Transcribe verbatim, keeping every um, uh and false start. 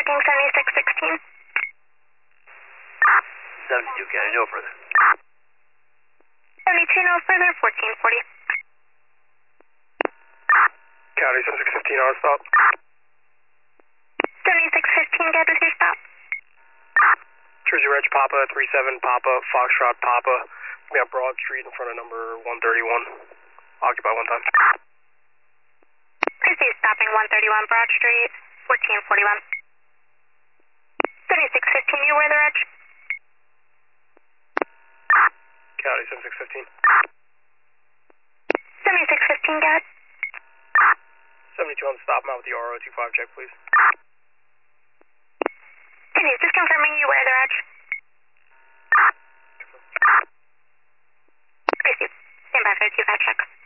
checking seventy-six sixteen. seventy-two County, no further. seventy-two, no further, fourteen forty. County seventy-six fifteen on stop. seventy-six fifteen, good with your stop. Jersey Reg Papa, three seven Papa, Foxtrot Papa. We got Broad Street in front of number one thirty-one. Occupy one time. Proceed stopping one thirty-one Broad Street, fourteen forty-one. seventy-six fifteen, you where the reg? County seventy-six fifteen. seventy-six fifteen, good. seventy-two on the stop, mount with the R O two five check, please. Proceed, just confirming you where the reg? Proceed. Stand by for the two five check.